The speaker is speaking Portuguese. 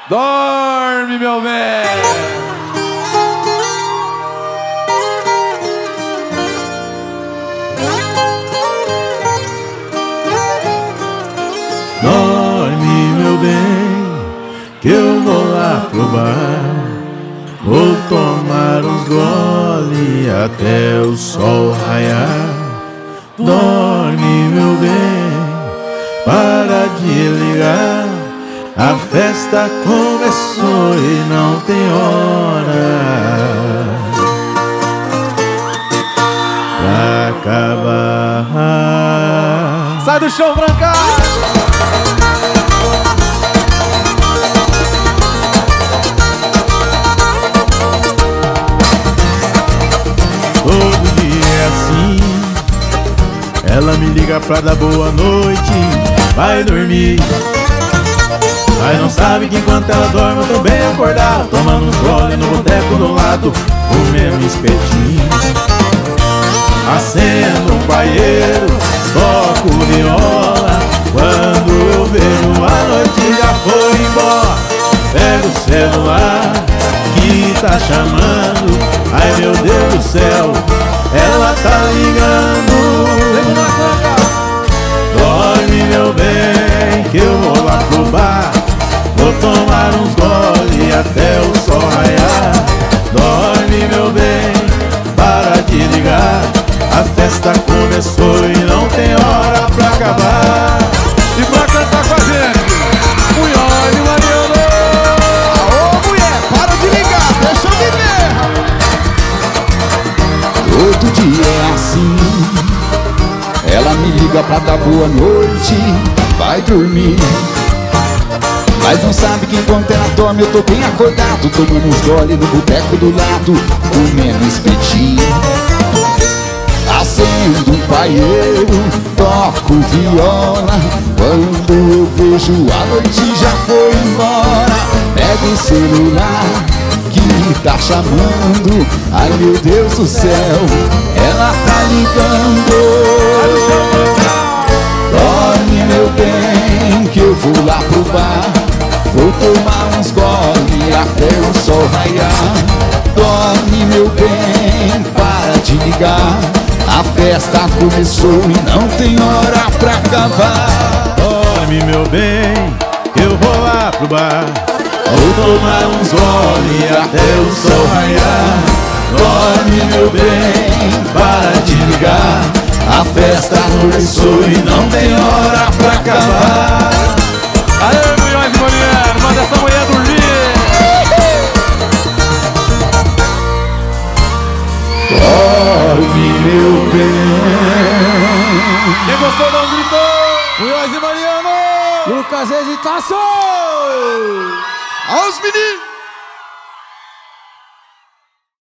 Dorme, meu bem. Dorme, meu bem, que eu vou lá pro bar. Vou tomar uns gole até o sol raiar. Dorme, meu bem, para de ligar. A festa começou e não tem hora pra acabar. Sai do chão, Branca! Todo dia é assim. Ela me liga pra dar boa noite. Vai dormir. Mas não sabe que enquanto ela dorme eu tô bem acordado, tomando uns gole no boteco do lado, comendo espetinho. Acendo um paieiro, toco viola. Quando eu vejo a noite já foi embora. Pego o celular que tá chamando. Ai meu Deus do céu, ela tá ligando. Dorme, meu bem, que eu vou lá pro bar. Vou tomar uns gole até o sol raiar. Dorme, meu bem, para de ligar. A festa começou e não tem hora pra acabar. E pra cantar com a gente, Munhoz e Mariano. Aô, mulher, para de ligar, deixa eu viver. Todo dia é assim. Ela me liga pra dar boa noite. Vai dormir. Mas não sabe que enquanto ela dorme eu tô bem acordado, tomando uns gole no boteco do lado, comendo espetinho. Acendo um paieiro, toco viola. Quando eu vejo a noite já foi embora. Pego o celular que tá chamando. Ai meu Deus do céu, ela tá ligando. Dorme, meu bem, que eu vou lá pro bar. Vou tomar uns gole até o sol raiar. Dorme, meu bem, para de ligar. A festa começou e não tem hora pra acabar. Dorme, meu bem, eu vou lá pro bar. Vou tomar uns gole até o sol raiar. Dorme, meu bem, para de ligar. A festa começou e não tem hora pra acabar. Aê, Munhoz e Mariano, manda essa mulher dormir. Dorme, meu bem. Quem gostou não gritou. Munhoz e Mariano, Lucas Hesitação! aos meninos.